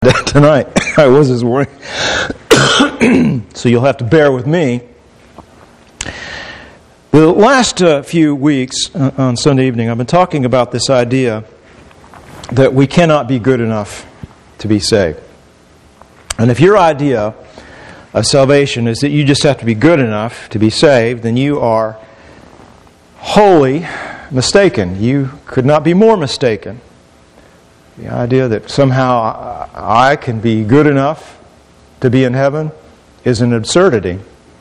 tonight. I was this morning. So you'll have to bear with me. The last few weeks on Sunday evening, I've been talking about this idea that we cannot be good enough to be saved. And if your idea of salvation is that you just have to be good enough to be saved, then you are wholly mistaken. You could not be more mistaken. The idea that somehow I can be good enough to be in heaven is an absurdity.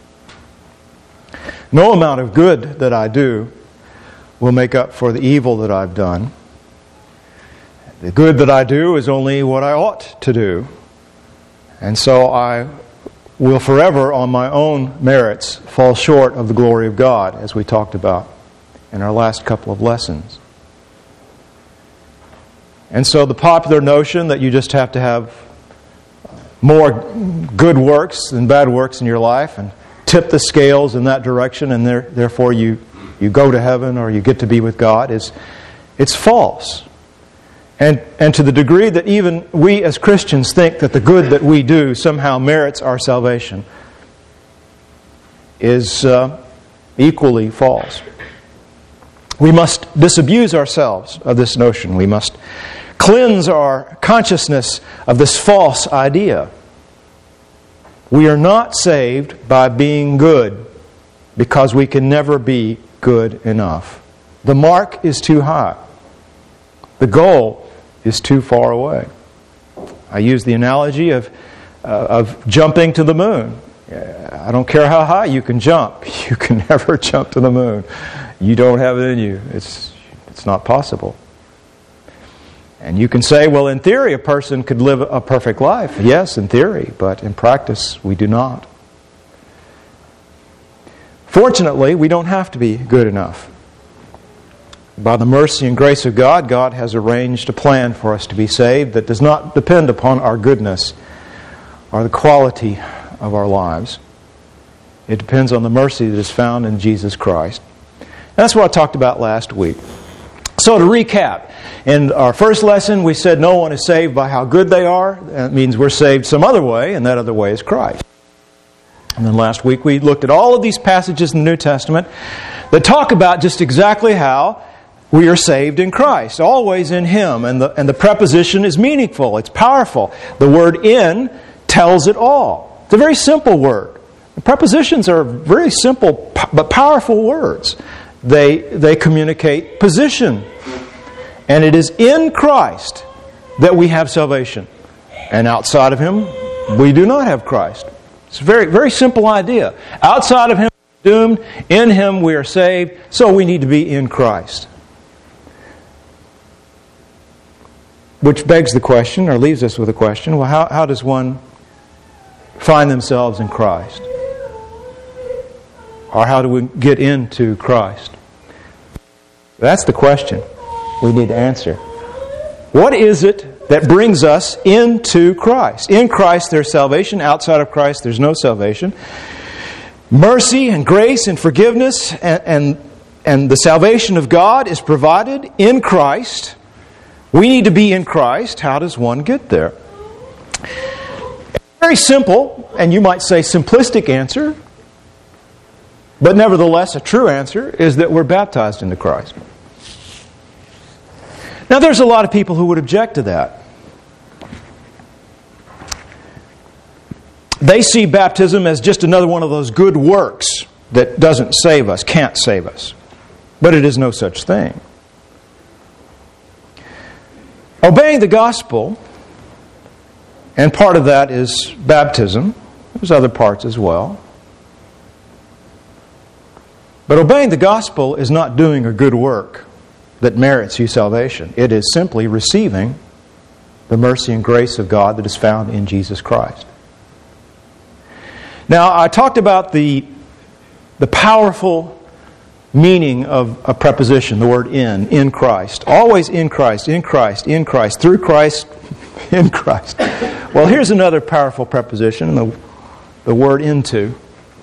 No amount of good that I do will make up for the evil that I've done. The good that I do is only what I ought to do. And so I will forever, on my own merits, fall short of the glory of God, as we talked about in our last couple of lessons. And so the popular notion that you just have to have more good works than bad works in your life and tip the scales in that direction and therefore you go to heaven or you get to be with God it's false. And to the degree that even we as Christians think that the good that we do somehow merits our salvation is equally false. We must disabuse ourselves of this notion. We must cleanse our consciousness of this false idea. We are not saved by being good because we can never be good enough. The mark is too high. The goal is too far away. I use the analogy of jumping to the moon. I don't care how high you can jump. You can never jump to the moon. You don't have it in you. It's not possible. And you can say, well, in theory, a person could live a perfect life. Yes, in theory, but in practice, we do not. Fortunately, we don't have to be good enough. By the mercy and grace of God, God has arranged a plan for us to be saved that does not depend upon our goodness or the quality of our lives. It depends on the mercy that is found in Jesus Christ. That's what I talked about last week. So to recap, in our first lesson we said no one is saved by how good they are. That means we're saved some other way, and that other way is Christ. And then last week we looked at all of these passages in the New Testament that talk about just exactly how we are saved in Christ, always in Him. And the preposition is meaningful, it's powerful. The word in tells it all. It's a very simple word. The prepositions are very simple but powerful words. They communicate position. And it is in Christ that we have salvation. And outside of Him, we do not have Christ. It's a very, very simple idea. Outside of Him, we are doomed. In Him, we are saved. So we need to be in Christ. Which begs the question, or leaves us with a question, well, how does one find themselves in Christ? Or how do we get into Christ? That's the question we need to answer. What is it that brings us into Christ? In Christ there's salvation. Outside of Christ there's no salvation. Mercy and grace and forgiveness and the salvation of God is provided in Christ. We need to be in Christ. How does one get there? Very simple, and you might say simplistic answer, but nevertheless a true answer is that we're baptized into Christ. Now there's a lot of people who would object to that. They see baptism as just another one of those good works that doesn't save us, can't save us. But it is no such thing. Obeying the gospel, and part of that is baptism. There's other parts as well. But obeying the gospel is not doing a good work that merits you salvation. It is simply receiving the mercy and grace of God that is found in Jesus Christ. Now, I talked about the powerful meaning of a preposition, the word in Christ. Always in Christ, in Christ, in Christ, through Christ, in Christ. Well, here's another powerful preposition, the word into.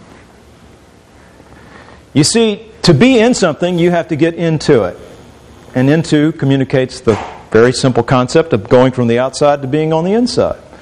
You see, to be in something, you have to get into it. And into communicates the very simple concept of going from the outside to being on the inside.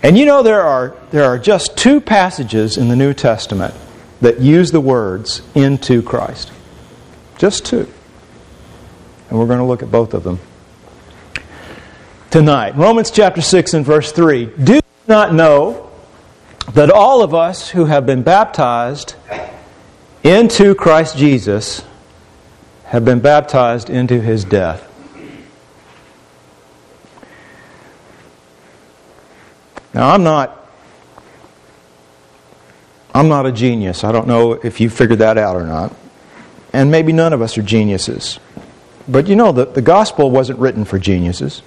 And you know there are just 2 passages in the New Testament that use the words into Christ. Just 2. And we're going to look at both of them tonight. Romans chapter 6 and verse 3. Do you not know that all of us who have been baptized into Christ Jesus have been baptized into His death? Now, I'm not a genius. I don't know if you figured that out or not. And maybe none of us are geniuses. But you know, the gospel wasn't written for geniuses.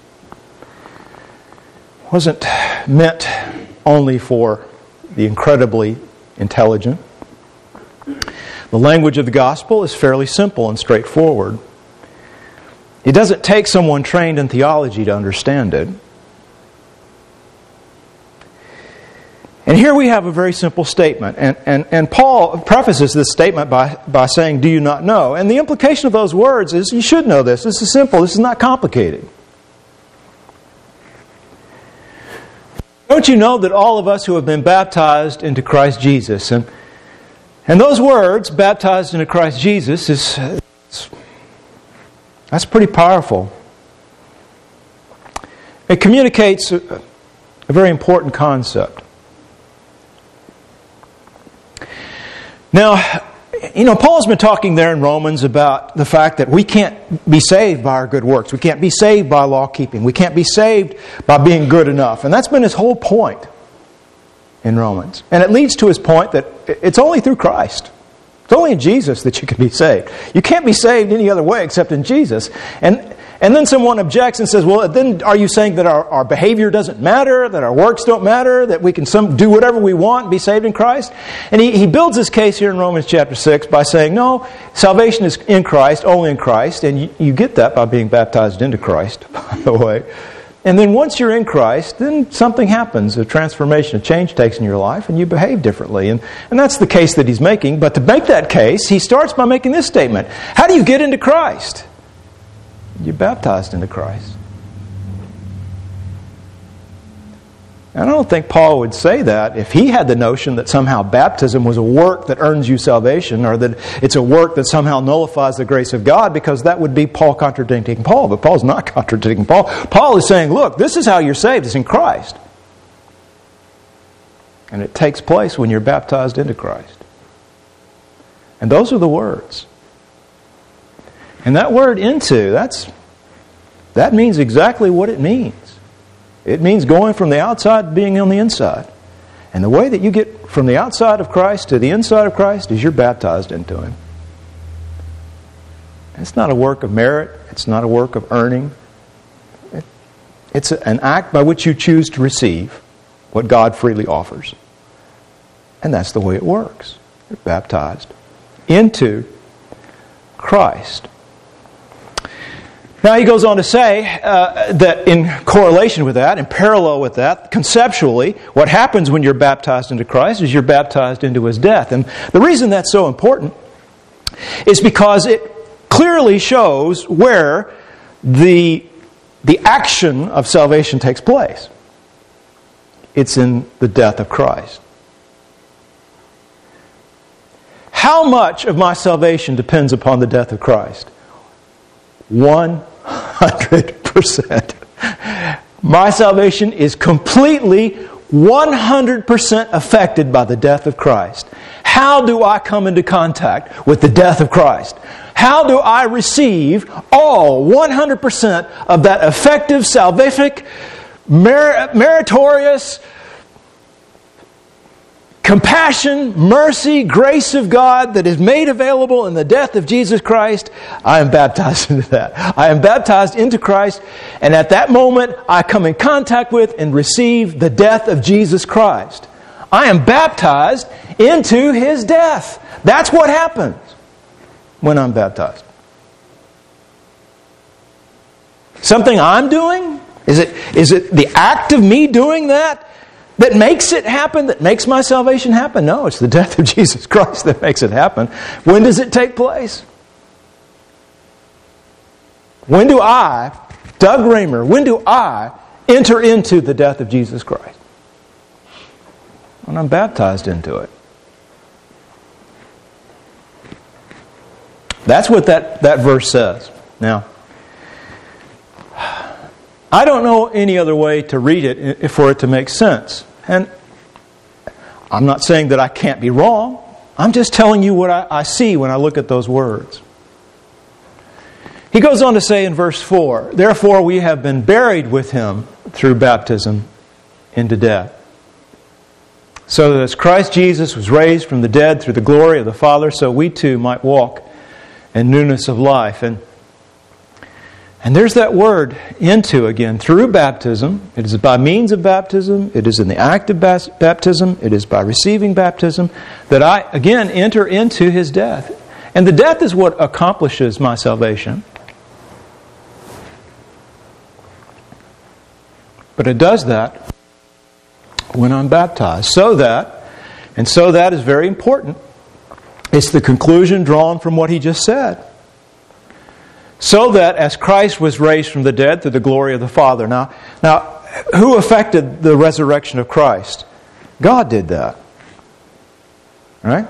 It wasn't meant only for the incredibly intelligent. The language of the gospel is fairly simple and straightforward. It doesn't take someone trained in theology to understand it. And here we have a very simple statement. And Paul prefaces this statement by saying, do you not know? And the implication of those words is, you should know this. This is simple. This is not complicated. Don't you know that all of us who have been baptized into Christ Jesus, and those words, baptized into Christ Jesus, that's pretty powerful. It communicates a very important concept. Now, you know, Paul's been talking there in Romans about the fact that we can't be saved by our good works. We can't be saved by law keeping. We can't be saved by being good enough. And that's been his whole point in Romans. And it leads to his point that it's only through Christ. It's only in Jesus that you can be saved. You can't be saved any other way except in Jesus. And then someone objects and says, well, then are you saying that our behavior doesn't matter, that our works don't matter, that we can do whatever we want and be saved in Christ? And he builds his case here in Romans chapter 6 by saying, no, salvation is in Christ, only in Christ, and you get that by being baptized into Christ, by the way. And then once you're in Christ, then something happens, a transformation, a change takes in your life, and you behave differently. And that's the case that he's making. But to make that case, he starts by making this statement. How do you get into Christ? You're baptized into Christ. And I don't think Paul would say that if he had the notion that somehow baptism was a work that earns you salvation, or that it's a work that somehow nullifies the grace of God, because that would be Paul contradicting Paul. But Paul's not contradicting Paul. Paul is saying, look, this is how you're saved. It's in Christ. And it takes place when you're baptized into Christ. And those are the words. And that word into, that means exactly what it means. It means going from the outside to being on the inside. And the way that you get from the outside of Christ to the inside of Christ is you're baptized into Him. It's not a work of merit. It's not a work of earning. It's an act by which you choose to receive what God freely offers. And that's the way it works. You're baptized into Christ. Now he goes on to say that in correlation with that, in parallel with that, conceptually, what happens when you're baptized into Christ is you're baptized into His death. And the reason that's so important is because it clearly shows where the action of salvation takes place. It's in the death of Christ. How much of my salvation depends upon the death of Christ? 100%. My salvation is completely 100% affected by the death of Christ. How do I come into contact with the death of Christ? How do I receive all 100% of that effective, salvific, meritorious, compassion, mercy, grace of God that is made available in the death of Jesus Christ? I am baptized into that. I am baptized into Christ, and at that moment I come in contact with and receive the death of Jesus Christ. I am baptized into His death. That's what happens when I'm baptized. Something I'm doing? Is it the act of me doing that makes it happen, that makes my salvation happen? No, it's the death of Jesus Christ that makes it happen. When does it take place? When do I, Doug Raymer, when do I enter into the death of Jesus Christ? When I'm baptized into it. That's what that verse says. Now, I don't know any other way to read it for it to make sense. And I'm not saying that I can't be wrong. I'm just telling you what I see when I look at those words. He goes on to say in verse 4, "Therefore we have been buried with Him through baptism into death, so that as Christ Jesus was raised from the dead through the glory of the Father, so we too might walk in newness of life." And there's that word, into, again, through baptism. It is by means of baptism. It is in the act of baptism. It is by receiving baptism that I, again, enter into His death. And the death is what accomplishes my salvation. But it does that when I'm baptized. So that is very important. It's the conclusion drawn from what he just said. So that as Christ was raised from the dead through the glory of the Father. Now, who affected the resurrection of Christ? God did that. Right?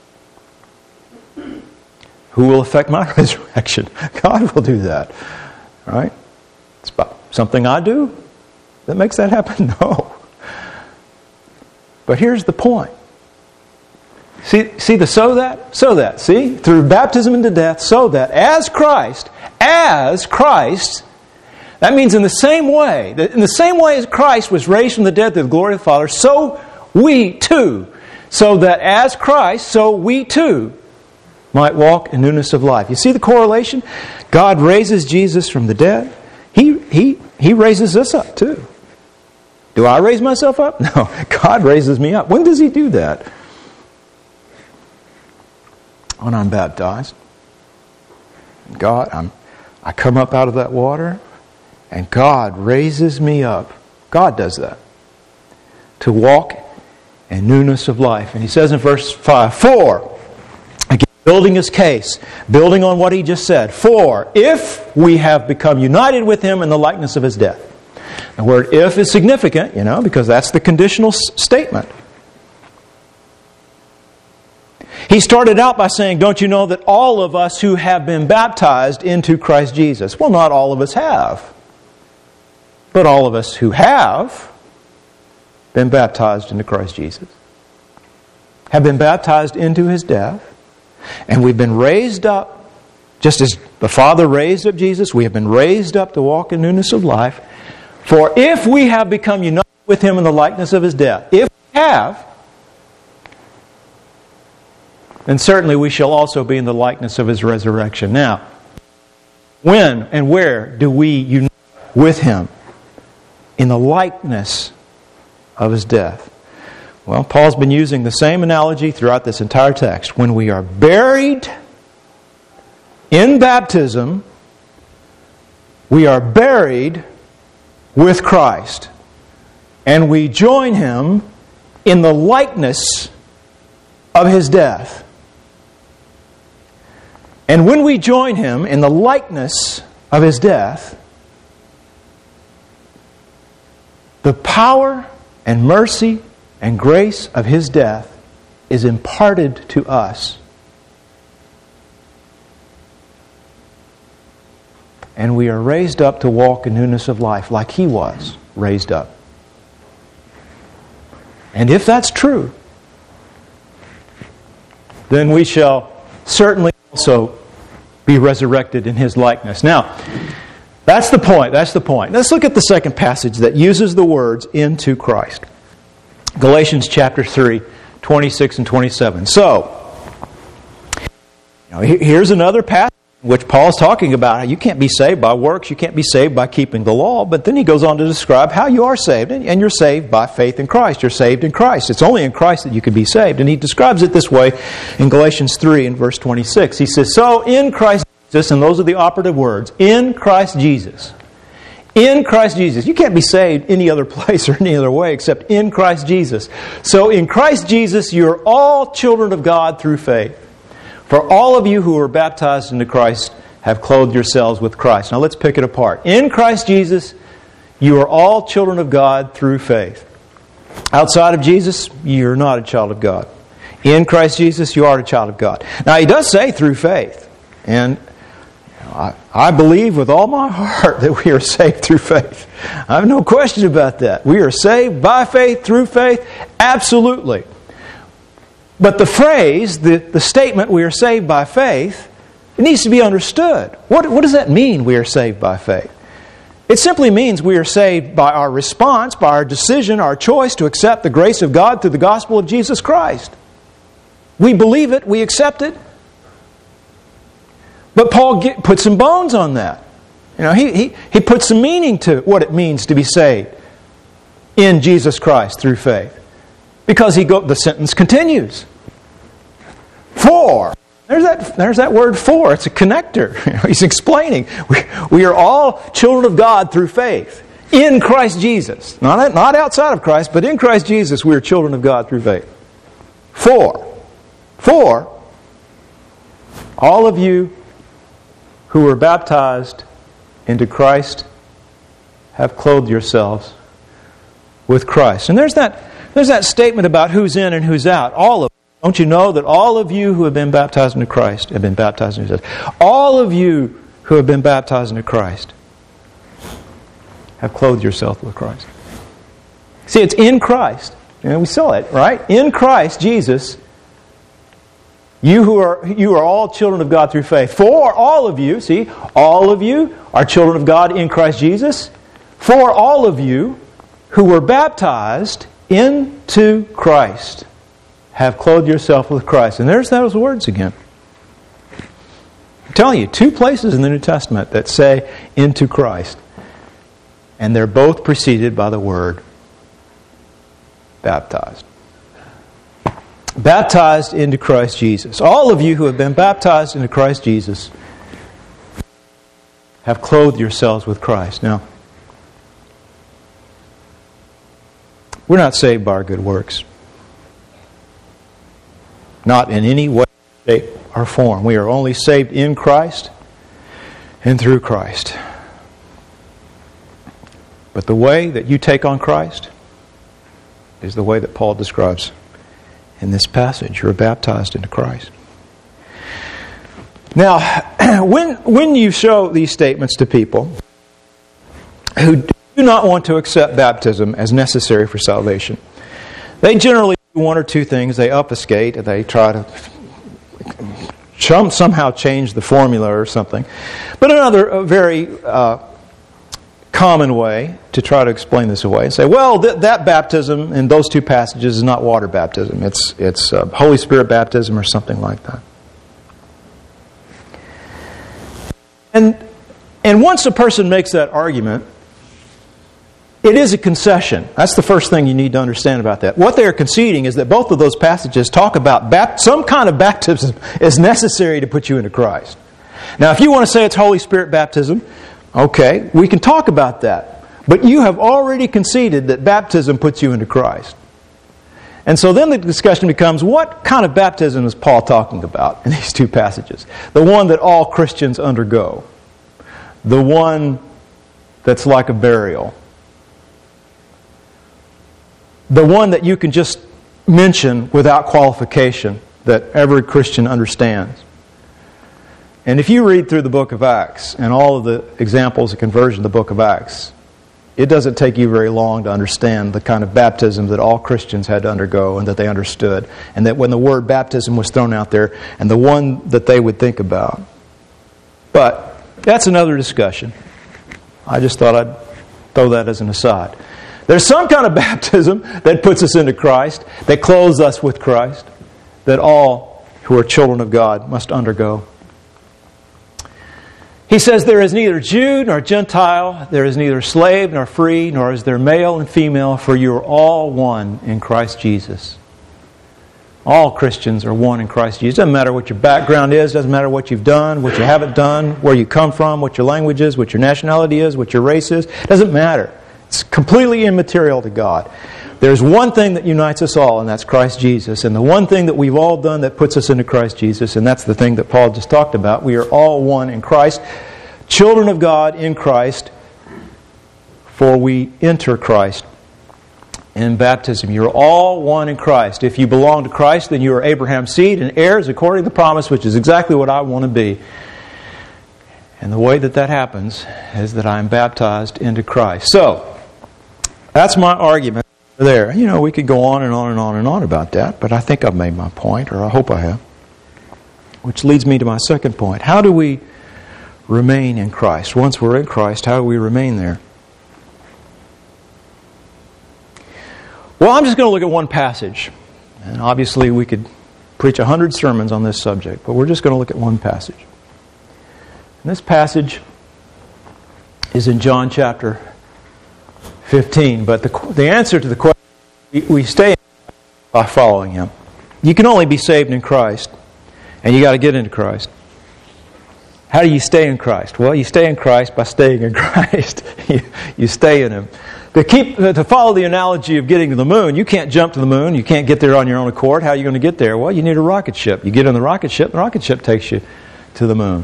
Who will affect my resurrection? God will do that. Right? It's something I do that makes that happen? No. But here's the point. See the so that, see? Through baptism into death, so that as Christ, that means in the same way as Christ was raised from the dead through the glory of the Father, so we too. So that as Christ, so we too might walk in newness of life. You see the correlation? God raises Jesus from the dead. He raises us up too. Do I raise myself up? No. God raises me up. When does He do that? When I'm baptized. I come up out of that water, and God raises me up. God does that. To walk in newness of life. And He says in verse 5, "For," again, building His case, building on what He just said, "For if we have become united with Him in the likeness of His death." The word "if" is significant, because that's the conditional statement. He started out by saying, don't you know that all of us who have been baptized into Christ Jesus? Well, not all of us have. But all of us who have been baptized into Christ Jesus have been baptized into His death. And we've been raised up, just as the Father raised up Jesus, we have been raised up to walk in newness of life. For if we have become united with Him in the likeness of His death, if we have, then certainly we shall also be in the likeness of His resurrection. Now, when and where do we unite with Him in the likeness of His death? Well, Paul's been using the same analogy throughout this entire text. When we are buried in baptism, we are buried with Christ, and we join Him in the likeness of His death. And when we join Him in the likeness of His death, the power and mercy and grace of His death is imparted to us. And we are raised up to walk in newness of life like He was raised up. And if that's true, then we shall certainly also be resurrected in His likeness. Now, that's the point. Let's look at the second passage that uses the words "into Christ." Galatians chapter 3, 26 and 27. So, here's another passage in which Paul's talking about how you can't be saved by works, you can't be saved by keeping the law, but then he goes on to describe how you are saved, and you're saved by faith in Christ. You're saved in Christ. It's only in Christ that you can be saved. And he describes it this way in Galatians 3 and verse 26. He says, "So in Christ Jesus," and those are the operative words, in Christ Jesus. In Christ Jesus. You can't be saved any other place or any other way except in Christ Jesus. So in Christ Jesus, you're all children of God through faith. For all of you who are baptized into Christ have clothed yourselves with Christ. Now let's pick it apart. In Christ Jesus, you are all children of God through faith. Outside of Jesus, you're not a child of God. In Christ Jesus, you are a child of God. Now, he does say through faith. And I believe with all my heart that we are saved through faith. I have no question about that. We are saved by faith, through faith, absolutely. But the phrase, the statement, we are saved by faith, it needs to be understood. What does that mean, we are saved by faith? It simply means we are saved by our response, by our decision, our choice to accept the grace of God through the gospel of Jesus Christ. We believe it, we accept it. But Paul puts some bones on that. You know, he puts some meaning to what it means to be saved in Jesus Christ through faith. Because the sentence continues. For. There's that word for. It's a connector. You know, he's explaining. We are all children of God through faith. In Christ Jesus. Not outside of Christ, but in Christ Jesus we are children of God through faith. For all of you who were baptized into Christ have clothed yourselves with Christ. And there's that statement about who's in and who's out. All of you. Don't you know that all of you who have been baptized into Christ have been baptized into Christ? All of you who have been baptized into Christ have clothed yourself with Christ. See, it's in Christ. You know, we saw it, right? In Christ Jesus, you are all children of God through faith. For all of you, see, all of you are children of God in Christ Jesus. For all of you who were baptized into Christ have clothed yourself with Christ. And there's those words again. I'm telling you, 2 places in the New Testament that say into Christ. And they're both preceded by the word baptized. Baptized into Christ Jesus. All of you who have been baptized into Christ Jesus have clothed yourselves with Christ. Now, we're not saved by our good works. Not in any way, shape, or form. We are only saved in Christ and through Christ. But the way that you take on Christ is the way that Paul describes in this passage. You're baptized into Christ. Now, when you show these statements to people who do not want to accept baptism as necessary for salvation, they generally do 1 or 2 things. They obfuscate, and they try to somehow change the formula or something. But another very common way to try to explain this away and say, well, that baptism in those 2 passages is not water baptism. It's Holy Spirit baptism or something like that. And once a person makes that argument, it is a concession. That's the first thing you need to understand about that. What they are conceding is that both of those passages talk about some kind of baptism is necessary to put you into Christ. Now, if you want to say it's Holy Spirit baptism, okay, we can talk about that. But you have already conceded that baptism puts you into Christ. And so then the discussion becomes, what kind of baptism is Paul talking about in these 2 passages? The one that all Christians undergo. The one that's like a burial. The one that you can just mention without qualification, that every Christian understands. And if you read through the book of Acts and all of the examples of conversion in the book of Acts, it doesn't take you very long to understand the kind of baptism that all Christians had to undergo and that they understood. And that when the word baptism was thrown out there, and the one that they would think about. But that's another discussion. I just thought I'd throw that as an aside. There's some kind of baptism that puts us into Christ, that clothes us with Christ, that all who are children of God must undergo. He says, there is neither Jew nor Gentile, there is neither slave nor free, nor is there male and female, for you are all one in Christ Jesus. All Christians are one in Christ Jesus. Doesn't matter what your background is, doesn't matter what you've done, what you haven't done, where you come from, what your language is, what your nationality is, what your race is. Doesn't matter. It's completely immaterial to God. There's one thing that unites us all, and that's Christ Jesus. And the one thing that we've all done that puts us into Christ Jesus, and that's the thing that Paul just talked about. We are all one in Christ, children of God in Christ, for we enter Christ in baptism. You're all one in Christ. If you belong to Christ, then you are Abraham's seed and heirs according to the promise, which is exactly what I want to be. And the way that happens is that I am baptized into Christ. So, that's my argument there. You know, we could go on and on and on and on about that, but I think I've made my point, or I hope I have. Which leads me to my second point. How do we remain in Christ? Once we're in Christ, how do we remain there? Well, I'm just going to look at one passage. And obviously we could preach 100 sermons on this subject, but we're just going to look at one passage. And this passage is in John chapter 15. But the answer to the question, we stay by following Him. You can only be saved in Christ, and you got to get into Christ. How do you stay in Christ? Well, you stay in Christ by staying in Christ. You stay in Him. To follow the analogy of getting to the moon, you can't jump to the moon. You can't get there on your own accord. How are you going to get there? Well, you need a rocket ship. You get in the rocket ship takes you to the moon.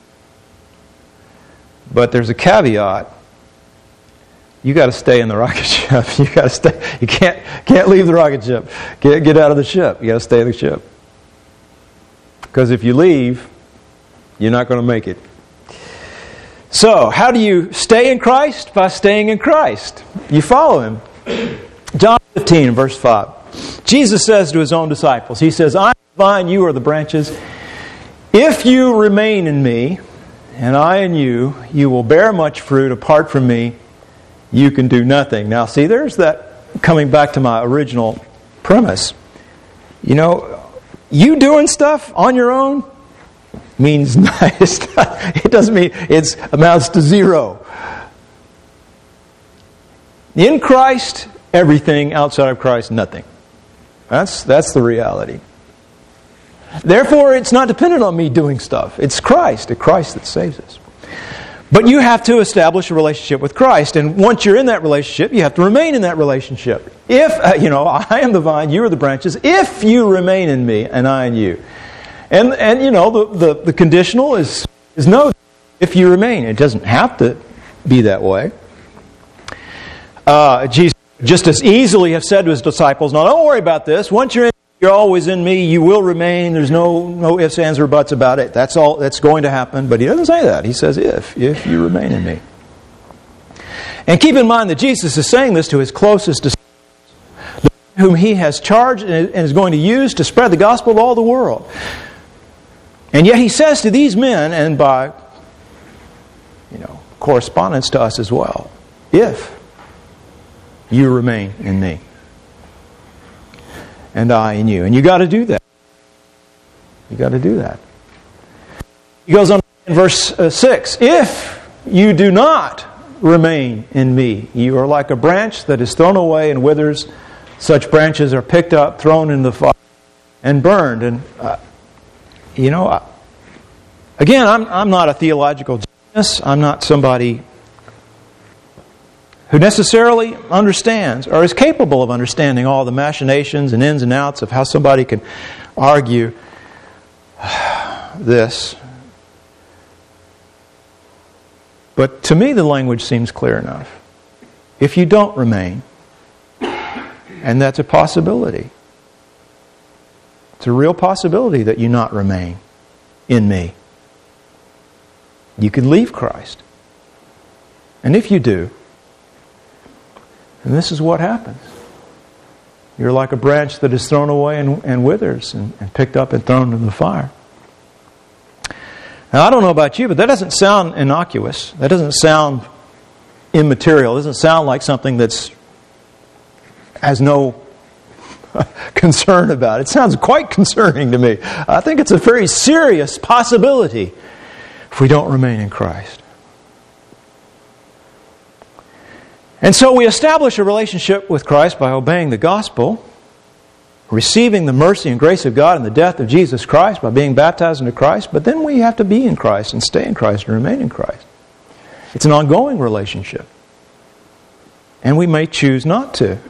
But there's a caveat. You got to stay in the rocket ship. You got to stay. You can't leave the rocket ship. Get out of the ship. You got to stay in the ship. Because if you leave, you're not going to make it. So, how do you stay in Christ? By staying in Christ. You follow Him. John 15, verse 5. Jesus says to His own disciples, He says, I am the vine, you are the branches. If you remain in Me, and I in you, you will bear much fruit. Apart from Me, you can do nothing. Now, see, there's that, coming back to my original premise. You know, you doing stuff on your own means it doesn't mean it amounts to zero. In Christ, everything. Outside of Christ, nothing. That's the reality. Therefore, it's not dependent on me doing stuff. It's Christ that saves us. But you have to establish a relationship with Christ, and once you're in that relationship, you have to remain in that relationship. If I am the vine, you are the branches. If you remain in Me, and I in you. And the conditional is no. If you remain, it doesn't have to be that way. Jesus just as easily have said to His disciples, "No, don't worry about this. Once you're always in Me. You will remain. There's no ifs, ands, or buts about it. That's all. That's going to happen." But He doesn't say that. He says, "If you remain in Me." And keep in mind that Jesus is saying this to His closest disciples, whom He has charged and is going to use to spread the gospel to all the world. And yet He says to these men, and by correspondence to us as well, if you remain in Me, and I in you. And you got to do that. You got to do that. He goes on in verse 6, if you do not remain in Me, you are like a branch that is thrown away and withers. Such branches are picked up, thrown into the fire, and burned. And again, I'm not a theological genius. I'm not somebody who necessarily understands or is capable of understanding all the machinations and ins and outs of how somebody can argue this. But to me, the language seems clear enough. If you don't remain, and that's a possibility. It's a real possibility that you not remain in Me. You can leave Christ. And if you do, and this is what happens. You're like a branch that is thrown away and withers and picked up and thrown into the fire. Now, I don't know about you, but that doesn't sound innocuous. That doesn't sound immaterial. It doesn't sound like something that's has no concern about it. It sounds quite concerning to me. I think it's a very serious possibility if we don't remain in Christ. And so we establish a relationship with Christ by obeying the gospel, receiving the mercy and grace of God in the death of Jesus Christ by being baptized into Christ, but then we have to be in Christ and stay in Christ and remain in Christ. It's an ongoing relationship. And we may choose not to.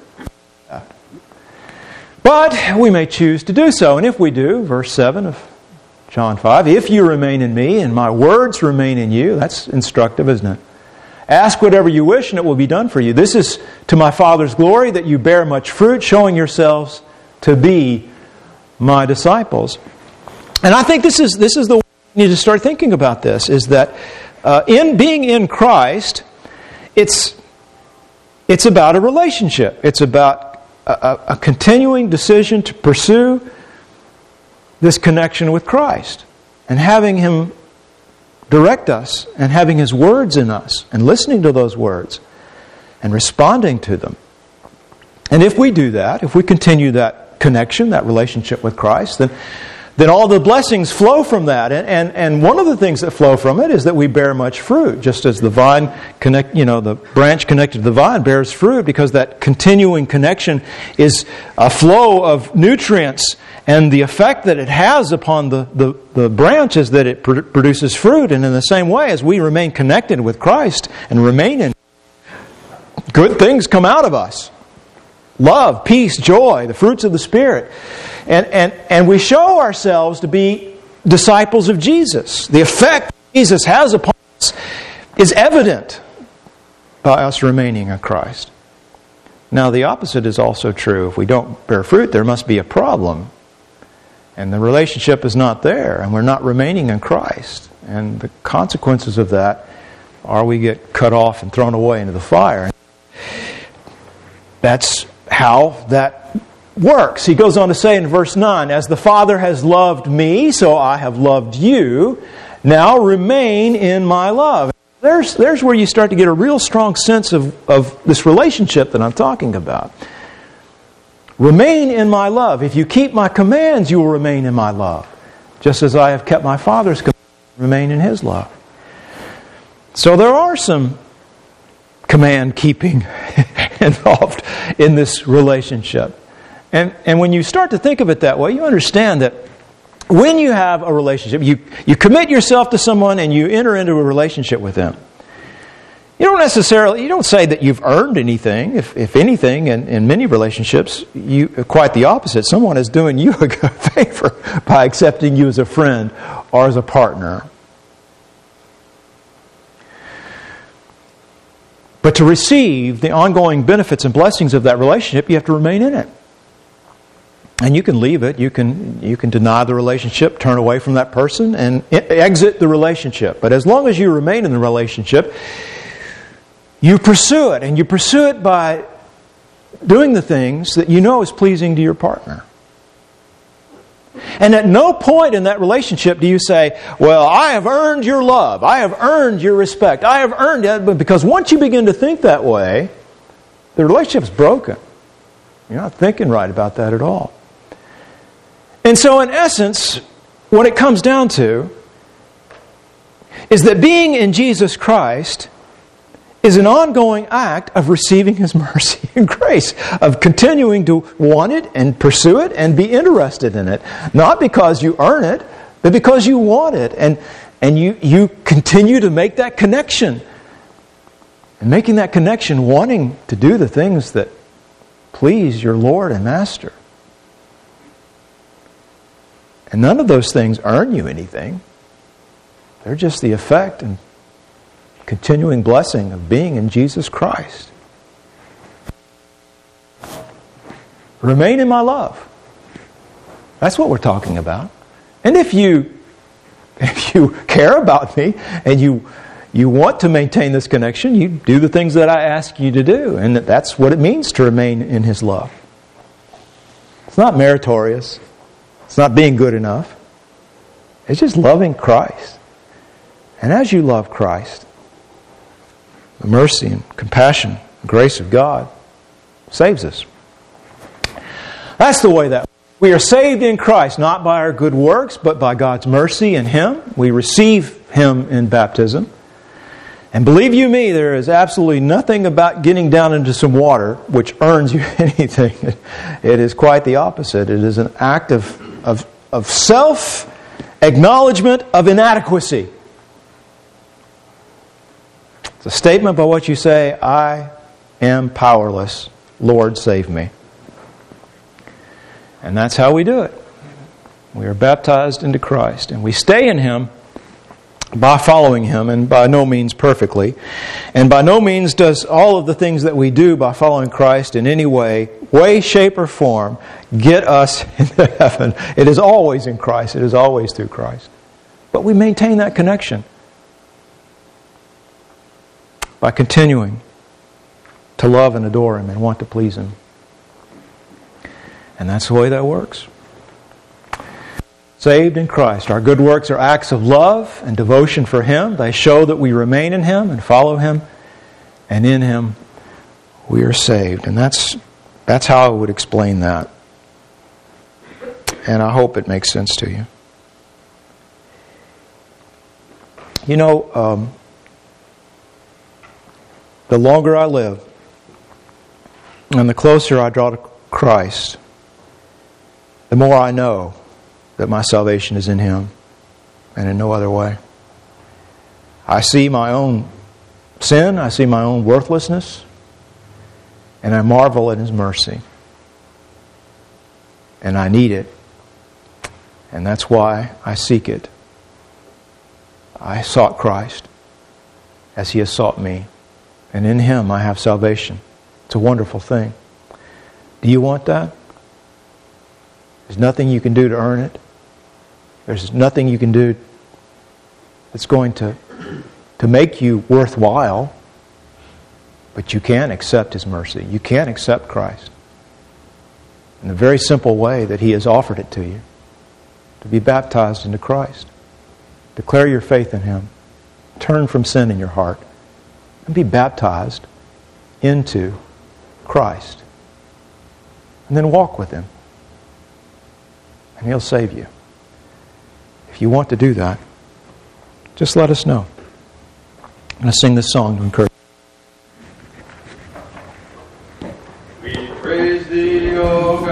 But we may choose to do so. And if we do, verse 7 of John 5, if you remain in Me and My words remain in you, that's instructive, isn't it? Ask whatever you wish, and it will be done for you. This is to my Father's glory, that you bear much fruit, showing yourselves to be my disciples. And I think this is the way you need to start thinking about this, is that in being in Christ, it's about a relationship. It's about a continuing decision to pursue this connection with Christ and having Him direct us and having His words in us and listening to those words and responding to them. And if we do that, if we continue that connection, that relationship with Christ, then all the blessings flow from that. And one of the things that flow from it is that we bear much fruit, just as the the branch connected to the vine bears fruit, because that continuing connection is a flow of nutrients, and the effect that it has upon the branch is that it produces fruit. And in the same way, as we remain connected with Christ and remain in, good things come out of us. Love, peace, joy, the fruits of the Spirit. And we show ourselves to be disciples of Jesus. The effect Jesus has upon us is evident by us remaining in Christ. Now, the opposite is also true. If we don't bear fruit, there must be a problem. And the relationship is not there, and we're not remaining in Christ. And the consequences of that are we get cut off and thrown away into the fire. That's how that works. He goes on to say in verse 9, "As the Father has loved me, so I have loved you. Now remain in my love." There's where you start to get a real strong sense of this relationship that I'm talking about. Remain in my love. If you keep my commands, you will remain in my love. Just as I have kept my Father's commands, remain in His love. So there are some command keeping involved in this relationship. And when you start to think of it that way, you understand that when you have a relationship, you commit yourself to someone and you enter into a relationship with them. You don't say that you've earned anything. If anything, in many relationships, quite the opposite. Someone is doing you a good favor by accepting you as a friend or as a partner. But to receive the ongoing benefits and blessings of that relationship, you have to remain in it. And you can leave it. You can deny the relationship, turn away from that person, and exit the relationship. But as long as you remain in the relationship, you pursue it. And you pursue it by doing the things that you know is pleasing to your partner. And at no point in that relationship do you say, well, I have earned your love. I have earned your respect. I have earned it. Because once you begin to think that way, the relationship's broken. You're not thinking right about that at all. And so in essence, what it comes down to is that being in Jesus Christ is an ongoing act of receiving His mercy and grace, of continuing to want it and pursue it and be interested in it. Not because you earn it, but because you want it. And you continue to make that connection. And making that connection, wanting to do the things that please your Lord and Master. And none of those things earn you anything. They're just the effect and continuing blessing of being in Jesus Christ. Remain in my love. That's what we're talking about. And if you care about me and you want to maintain this connection, you do the things that I ask you to do. And that's what it means to remain in His love. It's not meritorious. It's not being good enough. It's just loving Christ. And as you love Christ, the mercy and compassion and grace of God saves us. That's the way that we are saved in Christ, not by our good works, but by God's mercy in Him. We receive Him in baptism. And believe you me, there is absolutely nothing about getting down into some water which earns you anything. It is quite the opposite. It is an act of self-acknowledgement of inadequacy. It's a statement by which you say, I am powerless. Lord, save me. And that's how we do it. We are baptized into Christ. And we stay in Him by following Him, and by no means perfectly. And by no means does all of the things that we do by following Christ in any way, shape, or form get us into heaven. It is always in Christ. It is always through Christ. But we maintain that connection by continuing to love and adore Him and want to please Him. And that's the way that works. Saved in Christ. Our good works are acts of love and devotion for Him. They show that we remain in Him and follow Him. And in Him we are saved. And that's how I would explain that. And I hope it makes sense to you. You know, the longer I live and the closer I draw to Christ, the more I know that my salvation is in Him and in no other way. I see my own sin, I see my own worthlessness, and I marvel at His mercy. And I need it. And that's why I seek it. I sought Christ as He has sought me. And in Him I have salvation. It's a wonderful thing. Do you want that? There's nothing you can do to earn it. There's nothing you can do that's going to make you worthwhile. But you can accept His mercy. You can accept Christ in a very simple way that He has offered it to you. To be baptized into Christ. Declare your faith in Him. Turn from sin in your heart. And be baptized into Christ. And then walk with Him. And He'll save you. If you want to do that, just let us know. I'm going to sing this song to encourage you. We praise Thee, O God.